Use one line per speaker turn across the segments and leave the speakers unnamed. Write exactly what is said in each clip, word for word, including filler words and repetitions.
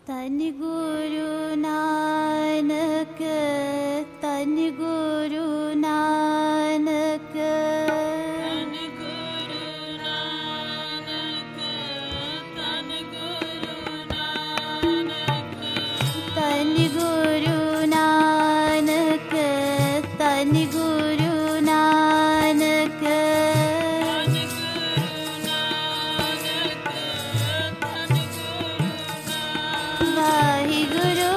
तन गुरु नानक तन गुरु नानक
तन गुरु नानक तन गुरु नानक
तन गुरु नानक तन गुरु नानक वाहिगुरु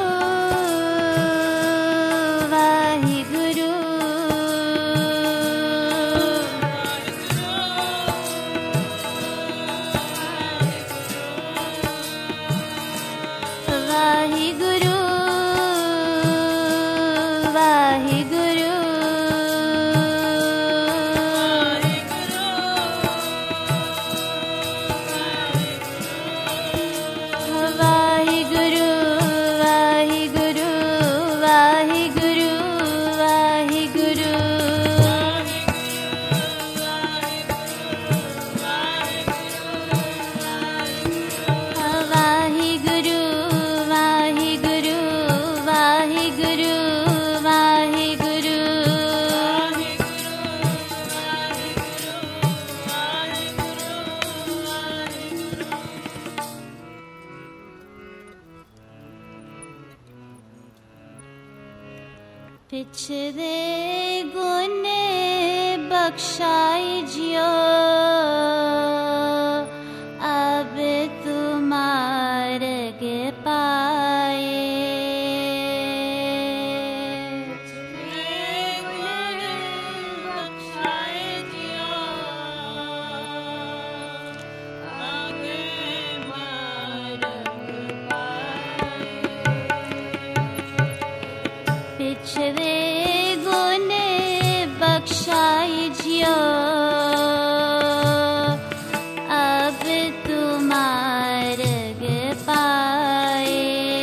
वाहिगुरु वाहिगुरु वाहिगुरु वाहिगुरु वाहिगुरु वाहिगुरु वाहिगुरु वाहिगुरु वाहिगुरु वाहिगुरु वाहिगुरु पिछदे गुने बख्शाई जियो अब तुम्हार के पाए पिछदे गुने बख्शाई जियो अब तुम्हार के पाए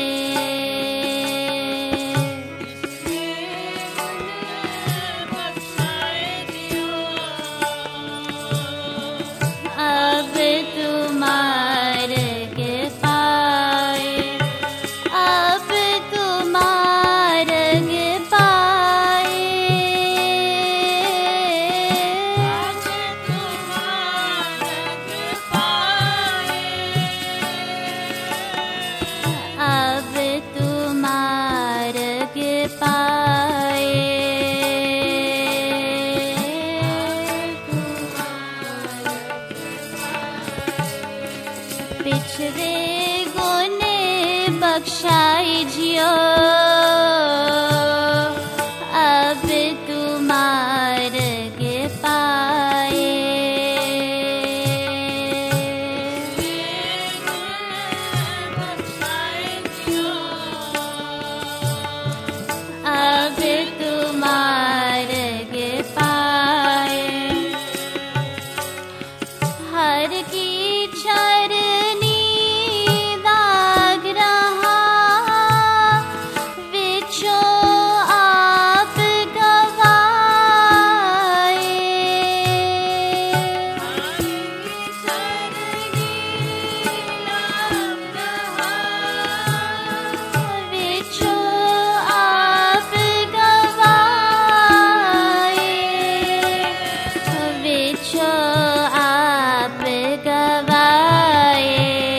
अब तुम्हार के पाए अब तुम्हार के पाए अब तुम्हार के पाए पिछदे गुने बख्शाई जियो अब तुम्हार के पाए अब तुम्हार के पाए हर की चरनी दाग रहा विचो आप गवाए विचो आप गवाए विचो आप गवाए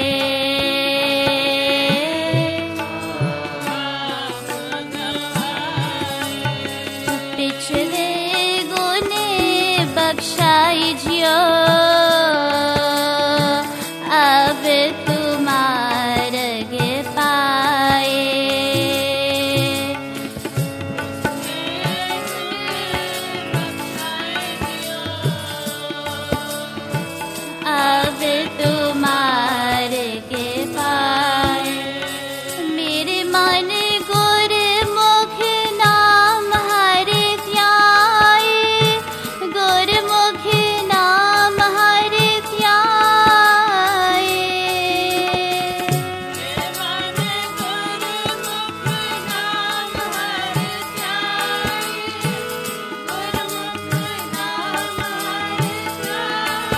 पिछले गुने बख्शाई जियो अब तुम्हार के पाए अब तुम्हार के पाए मेरे मन गुरमुख नाम हरि ध्याए गुरमुख नाम हरि ध्याए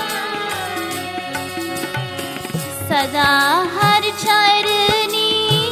सदा हर चरनी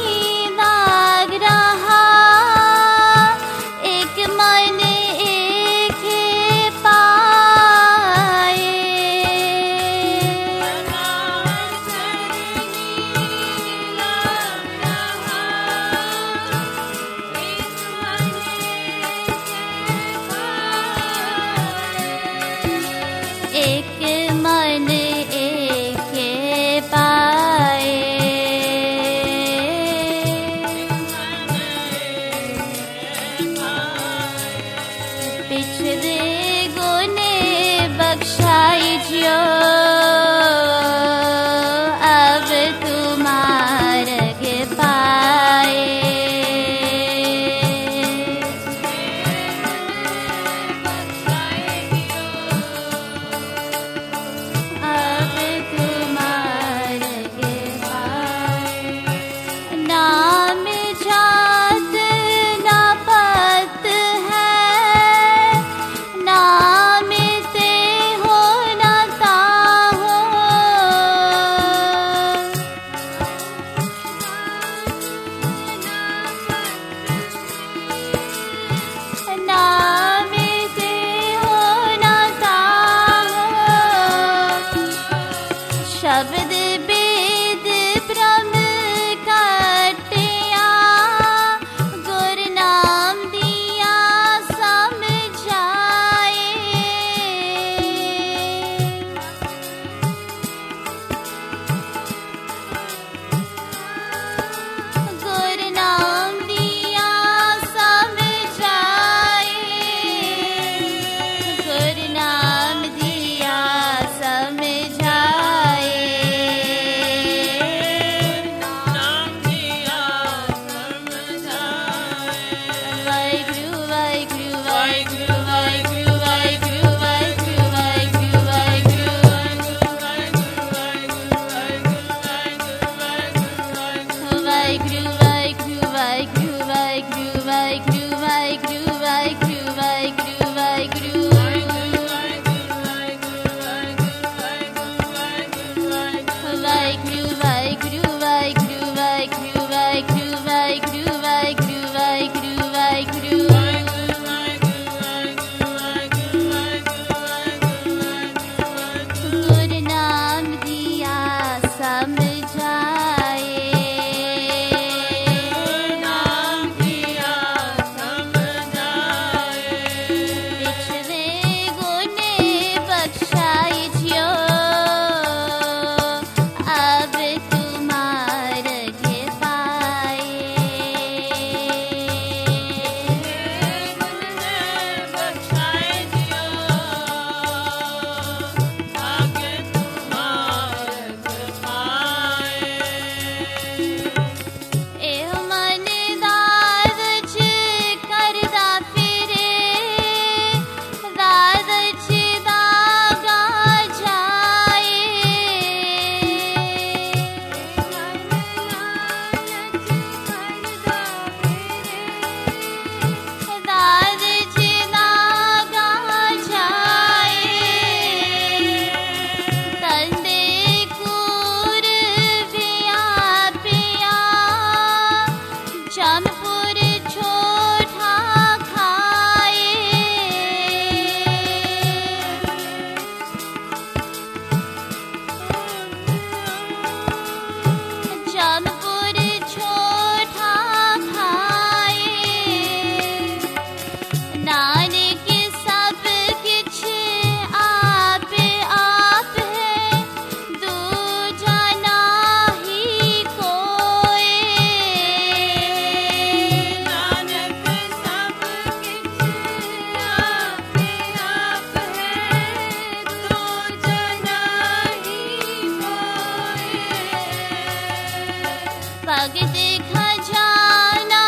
भगत खजाना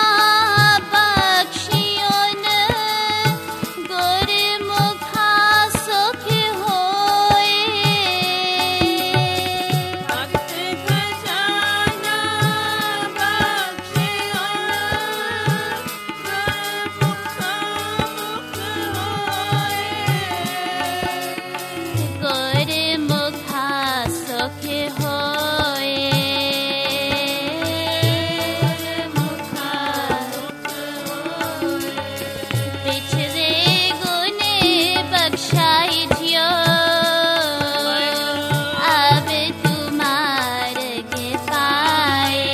बख्शियोन गुरमुखा सुख होए।
भगत खजाना बख्शियो गुरमुखा मुख होए।
गुरमुखा सुख होए। पिछले गुने बख्शाई जियो अब तुम्हार के पाए।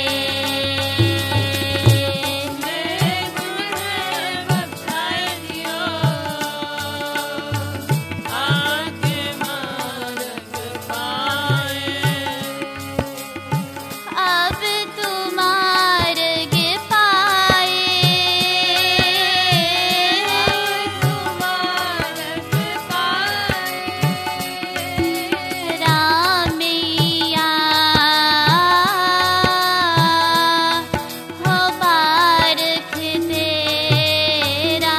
अब तुम्हार के पाए। रामैया हो बारख तेरा।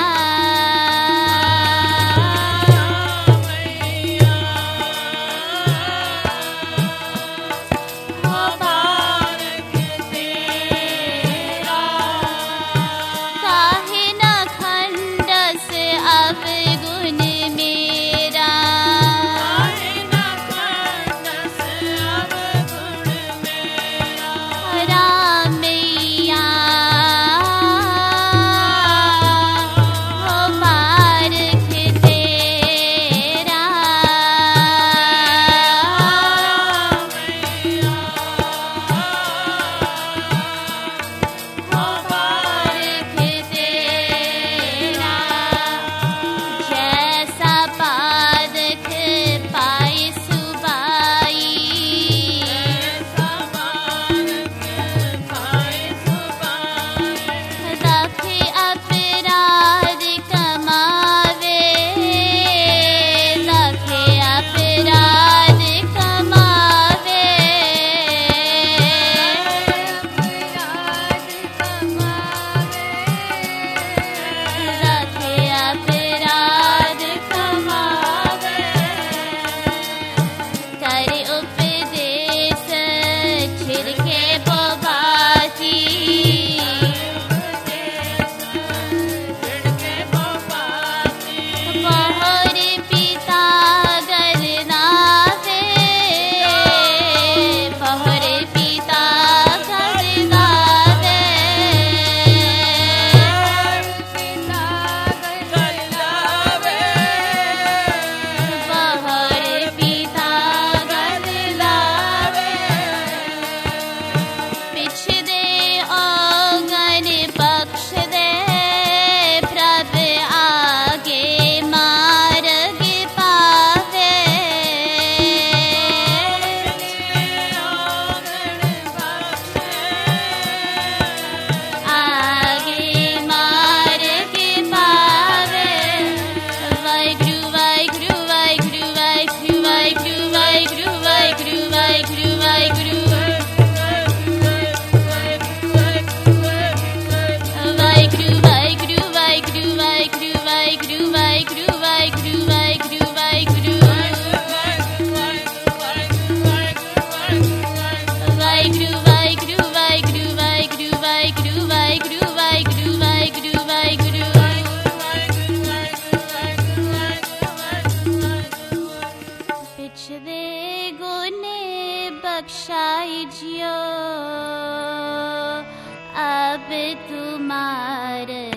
काहे न खंडस अब गुण मेरा। रामैया हो बारख तेरा। हो बारख तेरा। जैसा पादक पाए सुबाई। रखे अपराध कमावे। रखे अपराध कमावे। रखे अपराध कमावे। करे उपदेश छिड़के बोबासी। पहर पिता गरनावे। पहर पिता गरनावे। पहर पिता गरनावे। पिछ दे औगन बख्श दे प्रभ आगे मार्ग पावे। आगे मार्ग पावे। वाहिगुरु वाहिगुरु वाहिगुरु वाहिगुरु वाहिगुरु वाहिगुरु वाहिगुरु वाहिगुरु वाहिगुरु। वाहिगुरु वाहिगुरु वाहिगुरु वाहिगुरु वाहिगुरु वाहिगुरु वाहिगुरु वाहिगुरु वाहिगुरु। वाहिगुरु वाहिगुरु वाहिगुरु वाहिगुरु वाहिगुरु वाहिगुरु वाहिगुरु वाहिगुरु वाहिगुरु। पिछले गुने बख्शाई जियो अब तुम्हार